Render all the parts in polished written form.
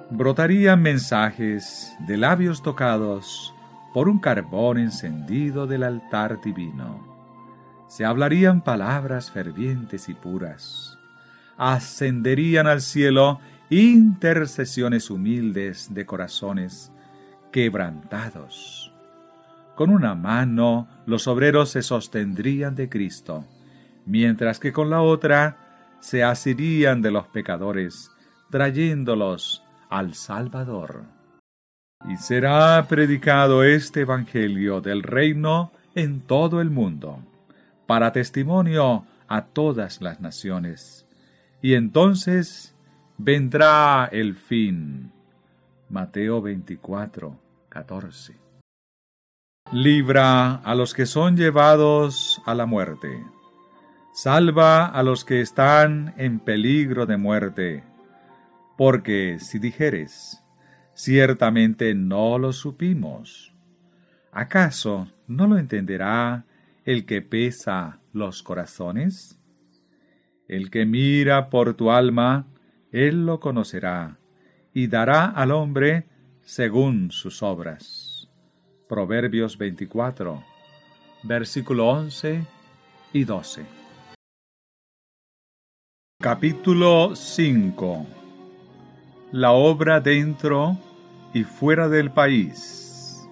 Brotarían mensajes de labios tocados por un carbón encendido del altar divino. Se hablarían palabras fervientes y puras. Ascenderían al cielo intercesiones humildes de corazones quebrantados. Con una mano los obreros se sostendrían de Cristo, mientras que con la otra se asirían de los pecadores, trayéndolos al Salvador. Y será predicado este Evangelio del reino en todo el mundo, para testimonio a todas las naciones. Y entonces vendrá el fin. Mateo 24, 14. Libra a los que son llevados a la muerte. Salva a los que están en peligro de muerte. Porque si dijeres, ciertamente no lo supimos, ¿acaso no lo entenderá el que pesa los corazones? El que mira por tu alma, él lo conocerá, y dará al hombre según sus obras. Proverbios 24, versículo 11 y 12. Capítulo 5. La obra dentro y fuera del país.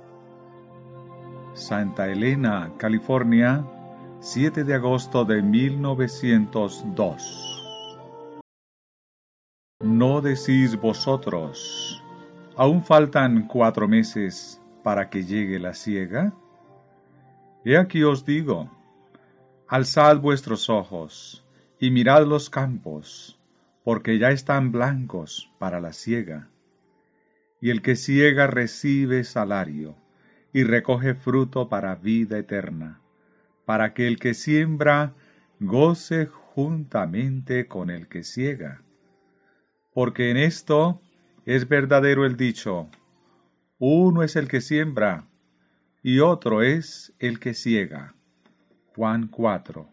Santa Elena, California, 7 de agosto de 1902. ¿No decís vosotros, aún faltan 4 meses para que llegue la siega? He aquí os digo, alzad vuestros ojos y mirad los campos, porque ya están blancos para la siega. Y el que siega recibe salario, y recoge fruto para vida eterna, para que el que siembra goce juntamente con el que siega. Porque en esto es verdadero el dicho, uno es el que siembra, y otro es el que siega. Juan 4,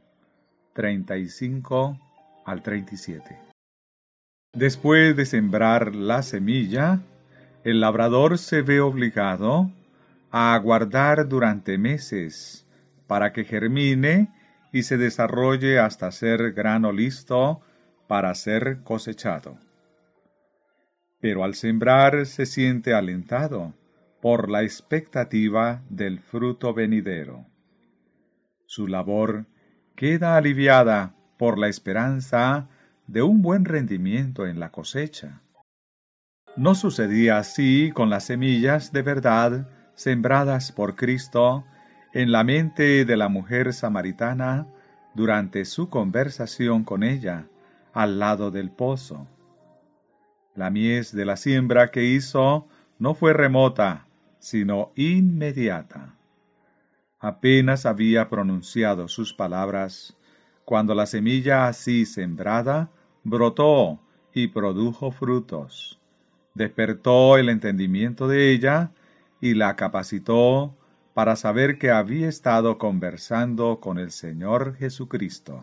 35 al 37. Después de sembrar la semilla, el labrador se ve obligado a aguardar durante meses para que germine y se desarrolle hasta ser grano listo para ser cosechado. Pero al sembrar se siente alentado por la expectativa del fruto venidero. Su labor queda aliviada por la esperanza de un buen rendimiento en la cosecha. ¿No sucedía así con las semillas de verdad sembradas por Cristo en la mente de la mujer samaritana durante su conversación con ella al lado del pozo? La mies de la siembra que hizo no fue remota, sino inmediata. Apenas había pronunciado sus palabras, cuando la semilla así sembrada brotó y produjo frutos. Despertó el entendimiento de ella y la capacitó para saber que había estado conversando con el Señor Jesucristo.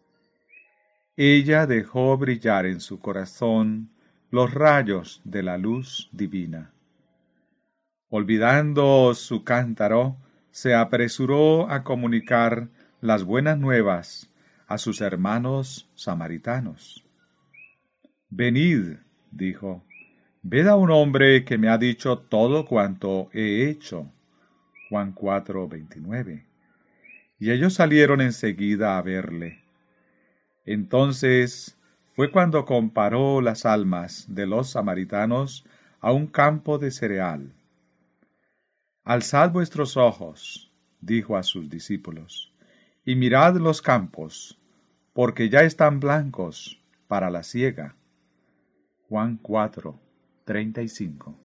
Ella dejó brillar en su corazón los rayos de la luz divina. Olvidando su cántaro, se apresuró a comunicar las buenas nuevas a sus hermanos samaritanos. Venid, dijo, ved a un hombre que me ha dicho todo cuanto he hecho. Juan 4, 29. Y ellos salieron enseguida a verle. Entonces fue cuando comparó las almas de los samaritanos a un campo de cereal. Alzad vuestros ojos, dijo a sus discípulos, y mirad los campos, porque ya están blancos para la siega. Juan 4, 35.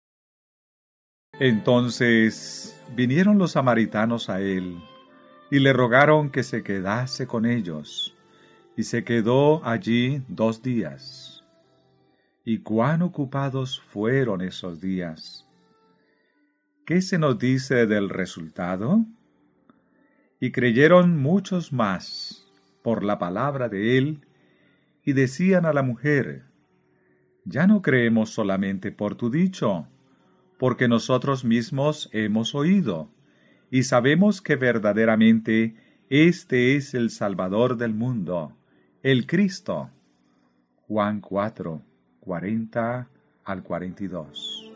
Entonces vinieron los samaritanos a él, y le rogaron que se quedase con ellos, y se quedó allí 2 días. Y cuán ocupados fueron esos días. ¿Qué se nos dice del resultado? Y creyeron muchos más por la palabra de él, y decían a la mujer, Ya no creemos solamente por tu dicho, porque nosotros mismos hemos oído, y sabemos que verdaderamente este es el Salvador del mundo, el Cristo. Juan 4, 40 al 42.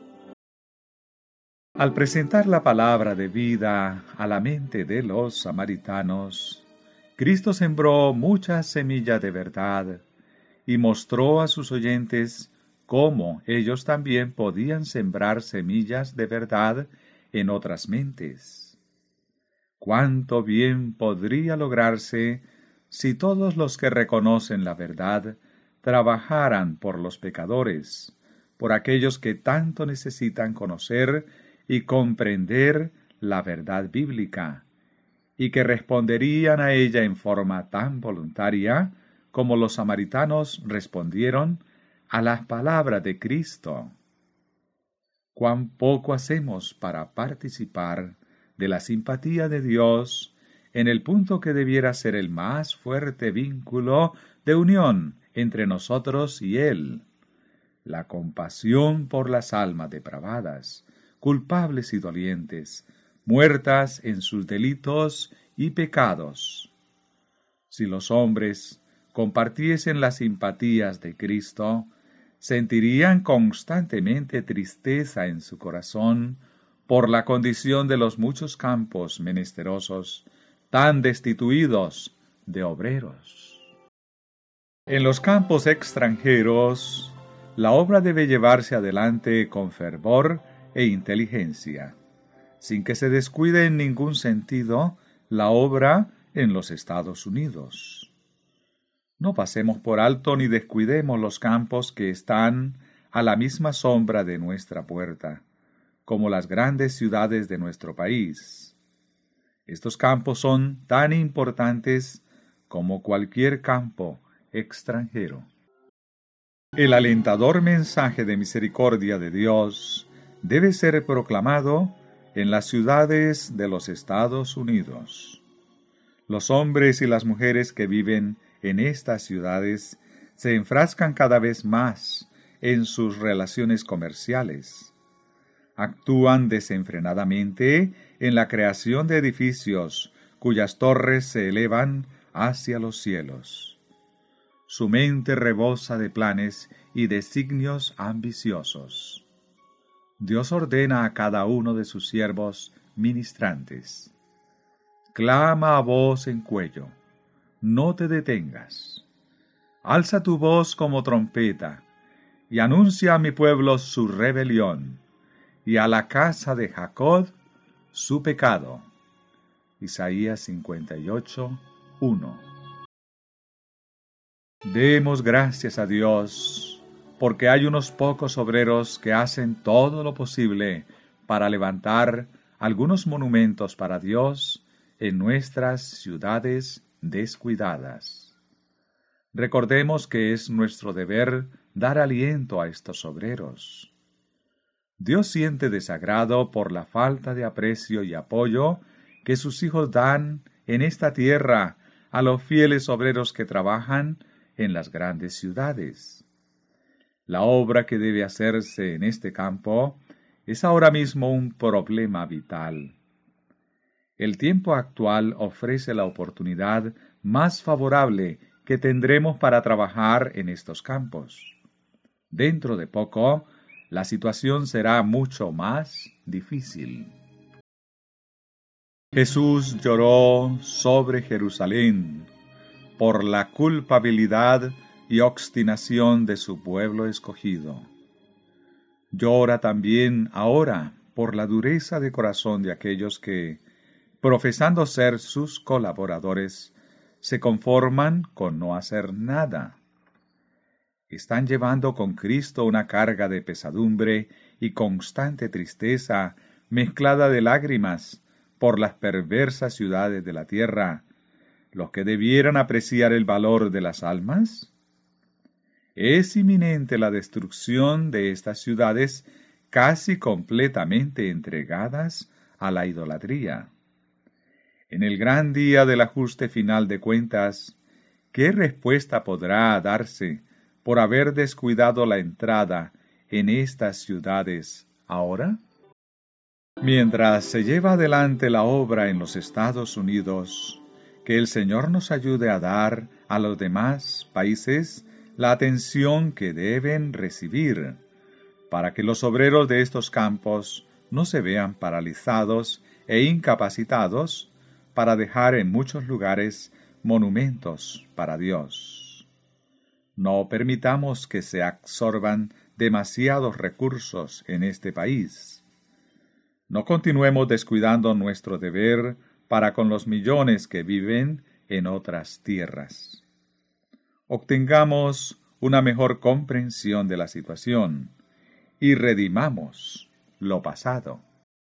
Al presentar la palabra de vida a la mente de los samaritanos, Cristo sembró muchas semillas de verdad y mostró a sus oyentes cómo ellos también podían sembrar semillas de verdad en otras mentes. Cuánto bien podría lograrse si todos los que reconocen la verdad trabajaran por los pecadores, por aquellos que tanto necesitan conocer y comprender la verdad bíblica, y que responderían a ella en forma tan voluntaria como los samaritanos respondieron a las palabras de Cristo. Cuán poco hacemos para participar de la simpatía de Dios en el punto que debiera ser el más fuerte vínculo de unión entre nosotros y Él, la compasión por las almas depravadas, culpables y dolientes, muertas en sus delitos y pecados. Si los hombres compartiesen las simpatías de Cristo, sentirían constantemente tristeza en su corazón por la condición de los muchos campos menesterosos, tan destituidos de obreros. En los campos extranjeros, la obra debe llevarse adelante con fervor e inteligencia, sin que se descuide en ningún sentido la obra en los Estados Unidos. No pasemos por alto ni descuidemos los campos que están a la misma sombra de nuestra puerta, como las grandes ciudades de nuestro país. Estos campos son tan importantes como cualquier campo extranjero. El alentador mensaje de misericordia de Dios debe ser proclamado en las ciudades de los Estados Unidos. Los hombres y las mujeres que viven en estas ciudades se enfrascan cada vez más en sus relaciones comerciales. Actúan desenfrenadamente en la creación de edificios cuyas torres se elevan hacia los cielos. Su mente rebosa de planes y designios ambiciosos. Dios ordena a cada uno de sus siervos ministrantes: clama a voz en cuello, no te detengas. Alza tu voz como trompeta, y anuncia a mi pueblo su rebelión, y a la casa de Jacob su pecado. Isaías 58, 1. Demos gracias a Dios, porque hay unos pocos obreros que hacen todo lo posible para levantar algunos monumentos para Dios en nuestras ciudades descuidadas. Recordemos que es nuestro deber dar aliento a estos obreros. Dios siente desagrado por la falta de aprecio y apoyo que sus hijos dan en esta tierra a los fieles obreros que trabajan en las grandes ciudades. La obra que debe hacerse en este campo es ahora mismo un problema vital. El tiempo actual ofrece la oportunidad más favorable que tendremos para trabajar en estos campos. Dentro de poco, la situación será mucho más difícil. Jesús lloró sobre Jerusalén por la culpabilidad y obstinación de su pueblo escogido. Llora también ahora por la dureza de corazón de aquellos que, profesando ser sus colaboradores, se conforman con no hacer nada. Están llevando con Cristo una carga de pesadumbre y constante tristeza mezclada de lágrimas por las perversas ciudades de la tierra, los que debieran apreciar el valor de las almas. Es inminente la destrucción de estas ciudades casi completamente entregadas a la idolatría. En el gran día del ajuste final de cuentas, ¿qué respuesta podrá darse por haber descuidado la entrada en estas ciudades ahora? Mientras se lleva adelante la obra en los Estados Unidos, que el Señor nos ayude a dar a los demás países la atención que deben recibir, para que los obreros de estos campos no se vean paralizados e incapacitados para dejar en muchos lugares monumentos para Dios. No permitamos que se absorban demasiados recursos en este país. No continuemos descuidando nuestro deber para con los millones que viven en otras tierras. Obtengamos una mejor comprensión de la situación y redimamos lo pasado.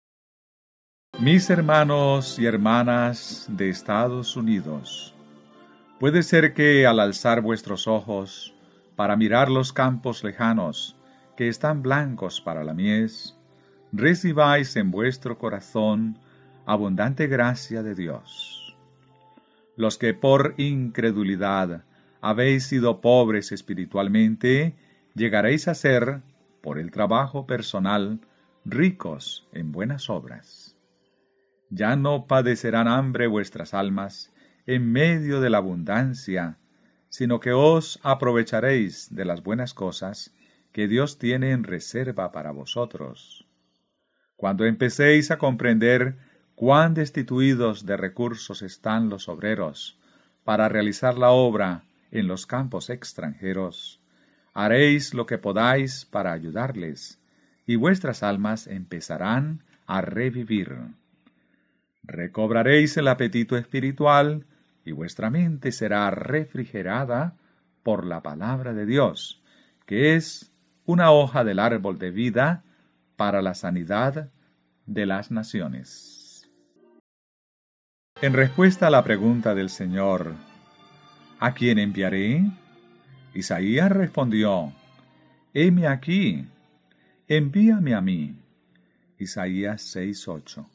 Mis hermanos y hermanas de Estados Unidos, puede ser que al alzar vuestros ojos para mirar los campos lejanos que están blancos para la mies, recibáis en vuestro corazón abundante gracia de Dios. Los que por incredulidad habéis sido pobres espiritualmente, llegaréis a ser, por el trabajo personal, ricos en buenas obras. Ya no padecerán hambre vuestras almas en medio de la abundancia, sino que os aprovecharéis de las buenas cosas que Dios tiene en reserva para vosotros. Cuando empecéis a comprender cuán destituidos de recursos están los obreros para realizar la obra en los campos extranjeros, haréis lo que podáis para ayudarles, y vuestras almas empezarán a revivir. Recobraréis el apetito espiritual, y vuestra mente será refrigerada por la palabra de Dios, que es una hoja del árbol de vida para la sanidad de las naciones. En respuesta a la pregunta del Señor, ¿a quién enviaré? Isaías respondió, heme aquí, envíame a mí. Isaías 6:8.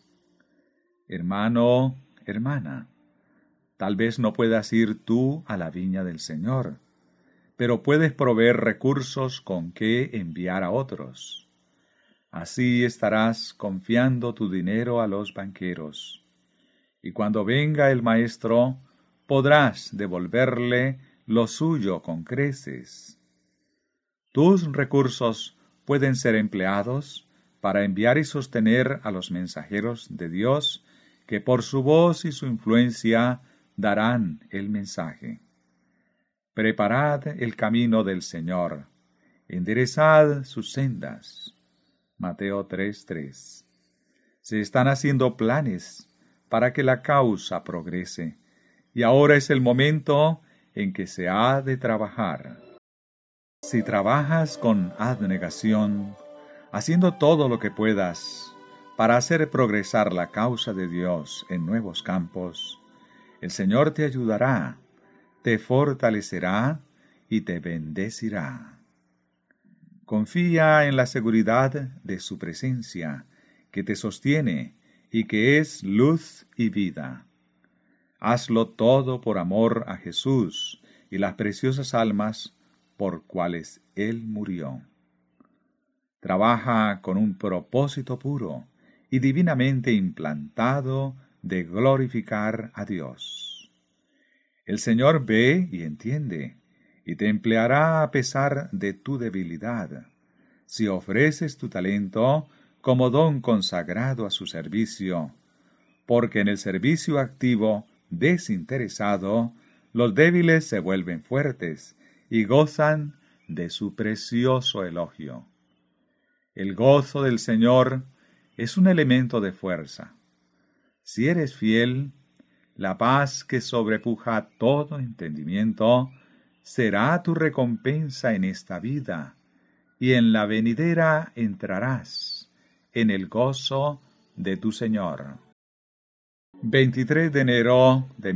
Hermano, hermana, tal vez no puedas ir tú a la viña del Señor, pero puedes proveer recursos con que enviar a otros. Así estarás confiando tu dinero a los banqueros, y cuando venga el maestro, podrás devolverle lo suyo con creces. Tus recursos pueden ser empleados para enviar y sostener a los mensajeros de Dios que por su voz y su influencia darán el mensaje. Preparad el camino del Señor, enderezad sus sendas. Mateo 3:3. Se están haciendo planes para que la causa progrese, y ahora es el momento en que se ha de trabajar. Si trabajas con abnegación, haciendo todo lo que puedas para hacer progresar la causa de Dios en nuevos campos, el Señor te ayudará, te fortalecerá y te bendecirá. Confía en la seguridad de su presencia, que te sostiene y que es luz y vida. Hazlo todo por amor a Jesús y las preciosas almas por cuales Él murió. Trabaja con un propósito puro y divinamente implantado de glorificar a Dios. El Señor ve y entiende, y te empleará a pesar de tu debilidad, si ofreces tu talento como don consagrado a su servicio, porque en el servicio activo, desinteresado, los débiles se vuelven fuertes y gozan de su precioso elogio. El gozo del Señor es un elemento de fuerza. Si eres fiel, la paz que sobrepuja todo entendimiento será tu recompensa en esta vida, y en la venidera entrarás en el gozo de tu Señor. 23 de enero de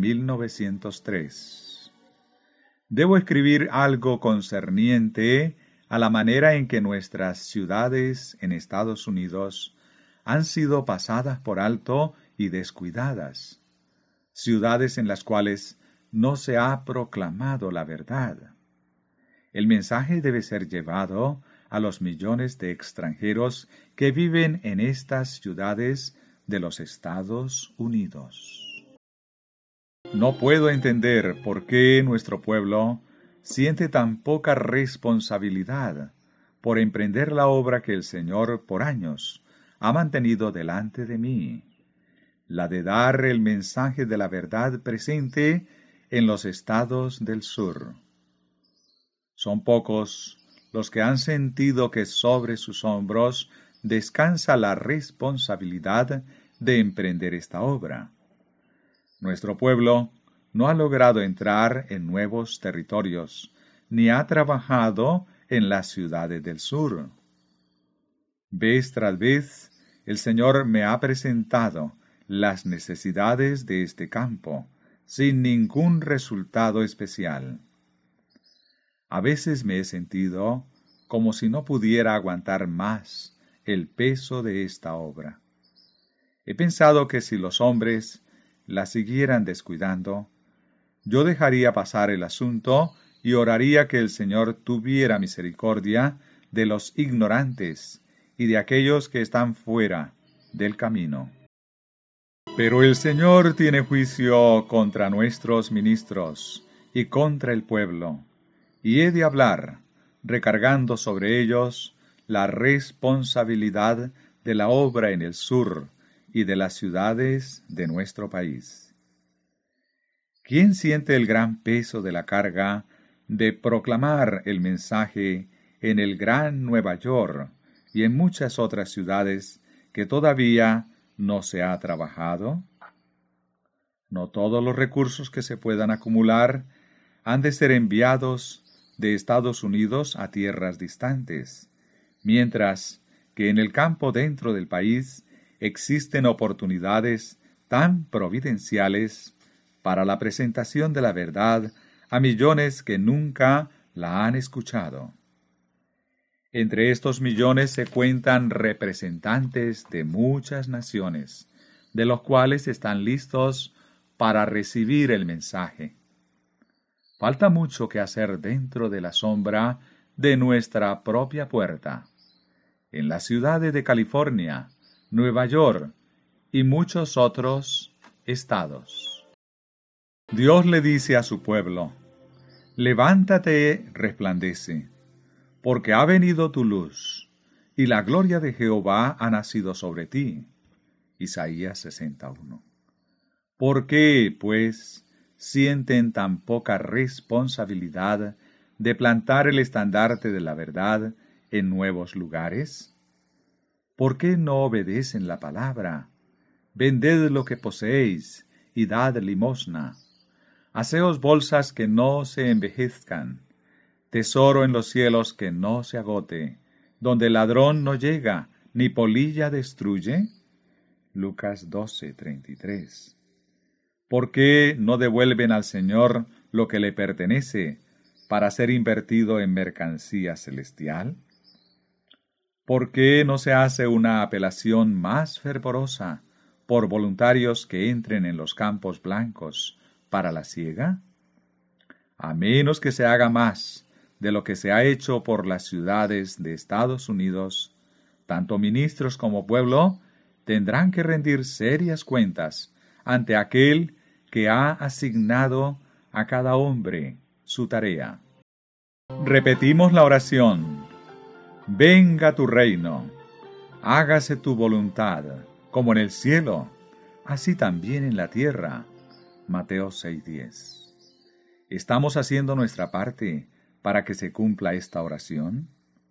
1903. Debo escribir algo concerniente a la manera en que nuestras ciudades en Estados Unidos han sido pasadas por alto y descuidadas, ciudades en las cuales no se ha proclamado la verdad. El mensaje debe ser llevado a los millones de extranjeros que viven en estas ciudades de los Estados Unidos. No puedo entender por qué nuestro pueblo siente tan poca responsabilidad por emprender la obra que el Señor por años ha mantenido delante de mí, la de dar el mensaje de la verdad presente en los estados del sur. Son pocos los que han sentido que sobre sus hombros descansa la responsabilidad de emprender esta obra. Nuestro pueblo no ha logrado entrar en nuevos territorios, ni ha trabajado en las ciudades del sur. Vez tras vez, el Señor me ha presentado las necesidades de este campo, sin ningún resultado especial. A veces me he sentido como si no pudiera aguantar más el peso de esta obra. He pensado que si los hombres la siguieran descuidando, yo dejaría pasar el asunto y oraría que el Señor tuviera misericordia de los ignorantes y de aquellos que están fuera del camino. Pero el Señor tiene juicio contra nuestros ministros y contra el pueblo, y he de hablar, recargando sobre ellos la responsabilidad de la obra en el sur y de las ciudades de nuestro país. ¿Quién siente el gran peso de la carga de proclamar el mensaje en el Gran Nueva York y en muchas otras ciudades que todavía no se ha trabajado? No todos los recursos que se puedan acumular han de ser enviados de Estados Unidos a tierras distantes, mientras que en el campo dentro del país existen oportunidades tan providenciales para la presentación de la verdad a millones que nunca la han escuchado. Entre estos millones se cuentan representantes de muchas naciones, de los cuales están listos para recibir el mensaje. Falta mucho que hacer dentro de la sombra de nuestra propia puerta, en las ciudades de California, Nueva York y muchos otros estados. Dios le dice a su pueblo: levántate, resplandece, porque ha venido tu luz, y la gloria de Jehová ha nacido sobre ti. Isaías 61. ¿Por qué, pues, sienten tan poca responsabilidad de plantar el estandarte de la verdad en nuevos lugares? ¿Por qué no obedecen la palabra? Vended lo que poseéis y dad limosna. Haceos bolsas que no se envejezcan, tesoro en los cielos que no se agote, donde el ladrón no llega, ni polilla destruye. Lucas 12:33. ¿Por qué no devuelven al Señor lo que le pertenece para ser invertido en mercancía celestial? ¿Por qué no se hace una apelación más fervorosa por voluntarios que entren en los campos blancos para la siega? A menos que se haga más de lo que se ha hecho por las ciudades de Estados Unidos, tanto ministros como pueblo tendrán que rendir serias cuentas ante aquel que ha asignado a cada hombre su tarea. Repetimos la oración: venga tu reino, hágase tu voluntad, como en el cielo, así también en la tierra. Mateo 6:10. ¿Estamos haciendo nuestra parte para que se cumpla esta oración?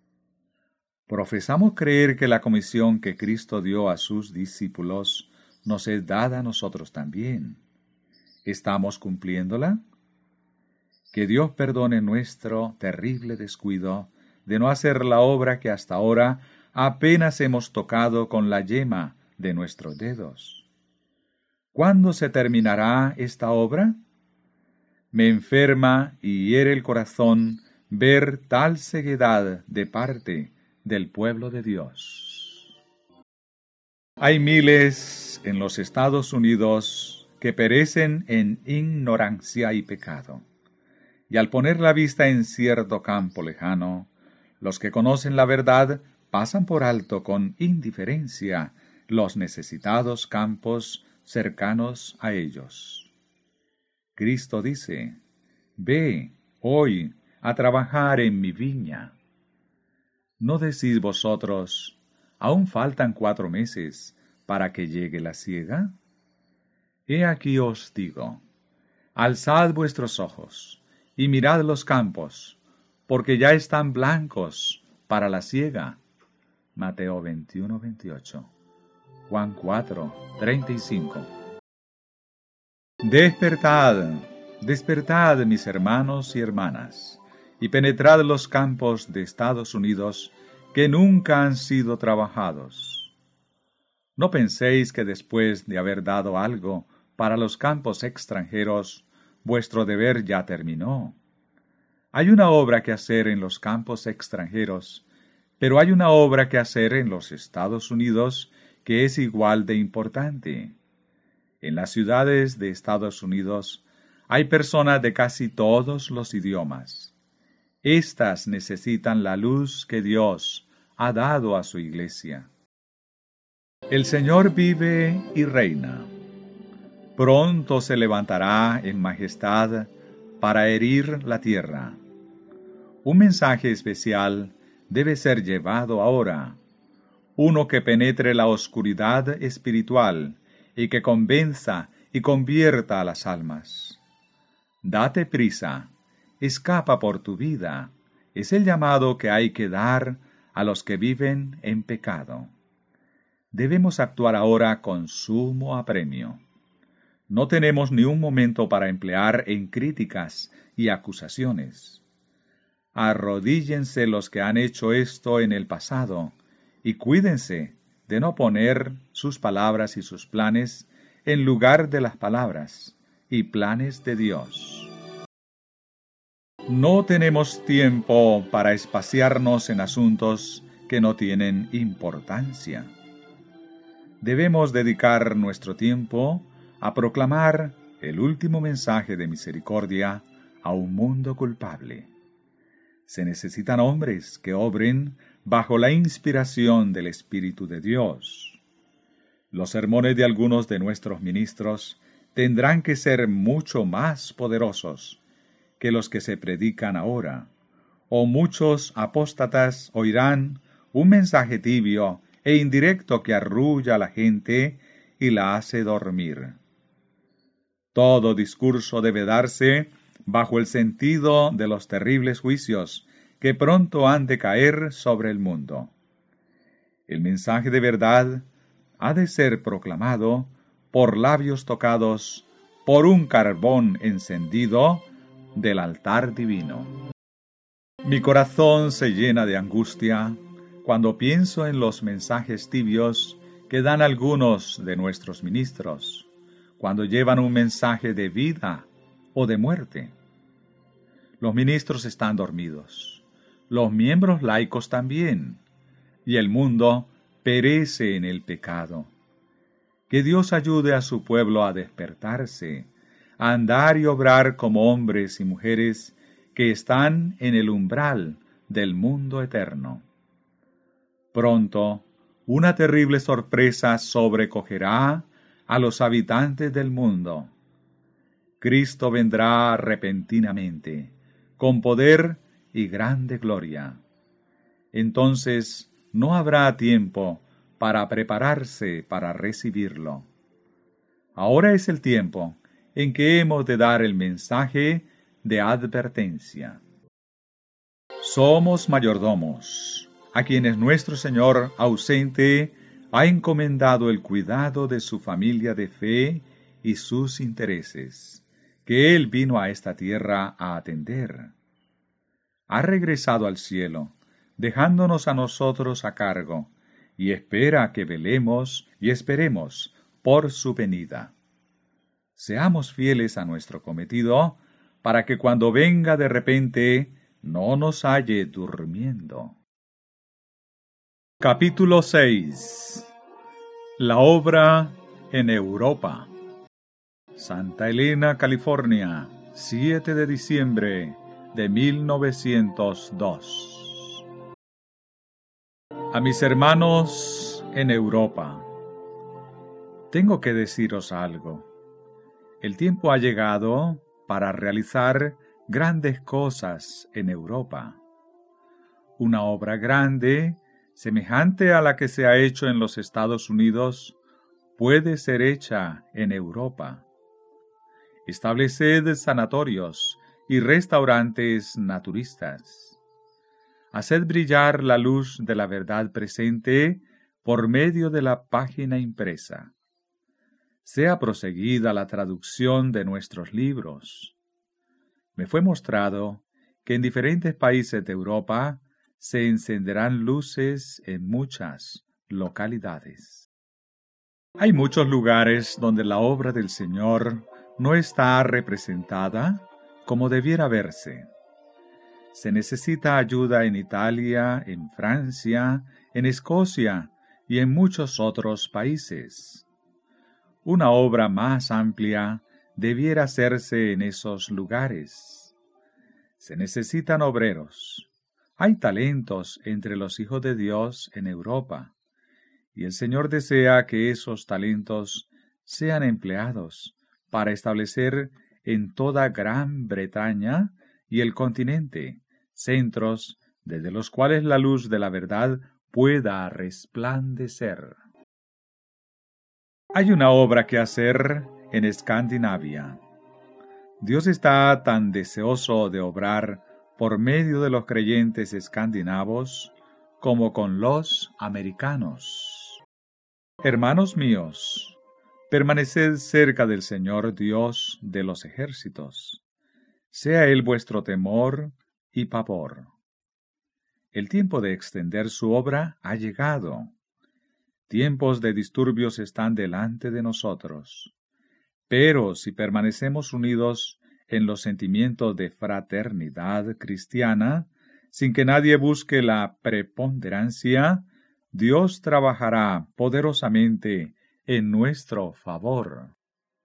¿Profesamos creer que la comisión que Cristo dio a sus discípulos nos es dada a nosotros también? ¿Estamos cumpliéndola? Que Dios perdone nuestro terrible descuido de no hacer la obra que hasta ahora apenas hemos tocado con la yema de nuestros dedos. ¿Cuándo se terminará esta obra? Me enferma y hiere el corazón ver tal ceguedad de parte del pueblo de Dios. Hay miles en los Estados Unidos que perecen en ignorancia y pecado, y al poner la vista en cierto campo lejano, los que conocen la verdad pasan por alto con indiferencia los necesitados campos cercanos a ellos. Cristo dice: «Ve, hoy, a trabajar en mi viña». ¿No decís vosotros: «Aún faltan 4 meses para que llegue la siega»? He aquí os digo: alzad vuestros ojos, y mirad los campos, porque ya están blancos para la siega. Mateo 21:28. Juan 4:35. Despertad, despertad, mis hermanos y hermanas, y penetrad los campos de Estados Unidos que nunca han sido trabajados. No penséis que después de haber dado algo para los campos extranjeros, vuestro deber ya terminó. Hay una obra que hacer en los campos extranjeros, pero hay una obra que hacer en los Estados Unidos que es igual de importante. En las ciudades de Estados Unidos hay personas de casi todos los idiomas. Estas necesitan la luz que Dios ha dado a su iglesia. El Señor vive y reina. Pronto se levantará en majestad para herir la tierra. Un mensaje especial debe ser llevado ahora, uno que penetre la oscuridad espiritual y que convenza y convierta a las almas. Date prisa, escapa por tu vida, es el llamado que hay que dar a los que viven en pecado. Debemos actuar ahora con sumo apremio. No tenemos ni un momento para emplear en críticas y acusaciones. Arrodíllense los que han hecho esto en el pasado, y cuídense de no poner sus palabras y sus planes en lugar de las palabras y planes de Dios. No tenemos tiempo para espaciarnos en asuntos que no tienen importancia. Debemos dedicar nuestro tiempo a proclamar el último mensaje de misericordia a un mundo culpable. Se necesitan hombres que obren bajo la inspiración del Espíritu de Dios. Los sermones de algunos de nuestros ministros tendrán que ser mucho más poderosos que los que se predican ahora, o muchos apóstatas oirán un mensaje tibio e indirecto que arrulla a la gente y la hace dormir. Todo discurso debe darse bajo el sentido de los terribles juicios que pronto han de caer sobre el mundo. El mensaje de verdad ha de ser proclamado por labios tocados por un carbón encendido del altar divino. Mi corazón se llena de angustia cuando pienso en los mensajes tibios que dan algunos de nuestros ministros, cuando llevan un mensaje de vida o de muerte. Los ministros están dormidos, los miembros laicos también, y el mundo perece en el pecado. Que Dios ayude a su pueblo a despertarse, a andar y obrar como hombres y mujeres que están en el umbral del mundo eterno. Pronto, una terrible sorpresa sobrecogerá a los habitantes del mundo. Cristo vendrá repentinamente, con poder y grande gloria. Entonces no habrá tiempo para prepararse para recibirlo. Ahora es el tiempo en que hemos de dar el mensaje de advertencia. Somos mayordomos, a quienes nuestro Señor ausente ha encomendado el cuidado de su familia de fe y sus intereses, que Él vino a esta tierra a atender. Ha regresado al cielo, dejándonos a nosotros a cargo, y espera que velemos y esperemos por su venida. Seamos fieles a nuestro cometido, para que cuando venga de repente no nos halle durmiendo. Capítulo 6. La obra en Europa. Santa Elena, California, 7 de diciembre de 1902. A mis hermanos en Europa, tengo que deciros algo. El tiempo ha llegado para realizar grandes cosas en Europa. Una obra grande, semejante a la que se ha hecho en los Estados Unidos, puede ser hecha en Europa. Estableced sanatorios y restaurantes naturistas. Haced brillar la luz de la verdad presente por medio de la página impresa. Sea proseguida la traducción de nuestros libros. Me fue mostrado que en diferentes países de Europa se encenderán luces en muchas localidades. Hay muchos lugares donde la obra del Señor no está representada como debiera verse. Se necesita ayuda en Italia, en Francia, en Escocia y en muchos otros países. Una obra más amplia debiera hacerse en esos lugares. Se necesitan obreros. Hay talentos entre los hijos de Dios en Europa, y el Señor desea que esos talentos sean empleados para establecer en toda Gran Bretaña y el continente centros desde los cuales la luz de la verdad pueda resplandecer. Hay una obra que hacer en Escandinavia. Dios está tan deseoso de obrar por medio de los creyentes escandinavos como con los americanos. Hermanos míos, permaneced cerca del Señor Dios de los ejércitos. Sea Él vuestro temor y pavor. El tiempo de extender su obra ha llegado. Tiempos de disturbios están delante de nosotros. Pero si permanecemos unidos en los sentimientos de fraternidad cristiana, sin que nadie busque la preponderancia, Dios trabajará poderosamente en nuestro favor.